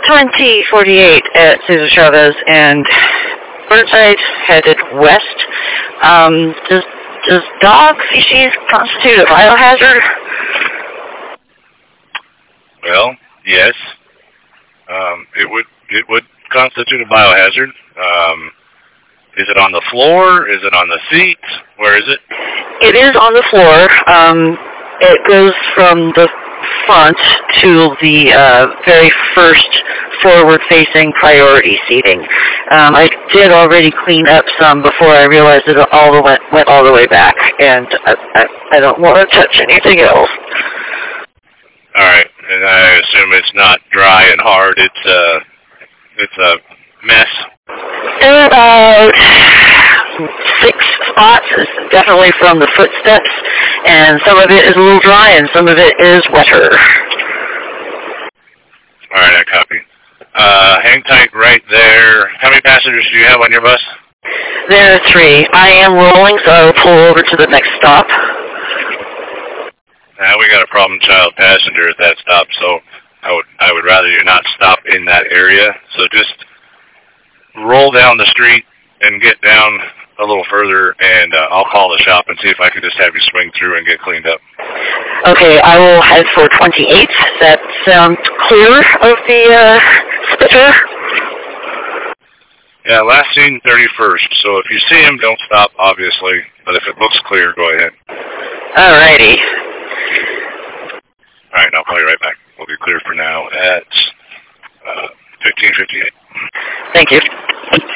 2048 at Cesar Chavez and Burnside headed west. Does dog species constitute a biohazard? Well, yes. It would constitute a biohazard. Is it on the floor? Is it on the seat? Where is it? It is on the floor. It goes from the front to the very first forward-facing priority seating. I did already clean up some before I realized it went all the way back, and I don't want to touch anything else. All right, and I assume it's not dry and hard. It's a mess. There are about 6 spots, definitely from the footsteps, and some of it is a little dry and some of it is wetter. All right, I copy. Hang tight right there. How many passengers do you have on your bus? There are 3. I am rolling, so I will pull over to the next stop. Now we got a problem child passenger at that stop, so I would rather you not stop in that area. So just roll down the street and get down a little further, and I'll call the shop and see if I can just have you swing through and get cleaned up. Okay, I will head for 28. That sounds clear of the spitter? Yeah, last seen 31st, so if you see him, don't stop, obviously, but if it looks clear, go ahead. Alrighty. Alright, I'll call you right back. We'll be clear for now at 15:58. Thank you.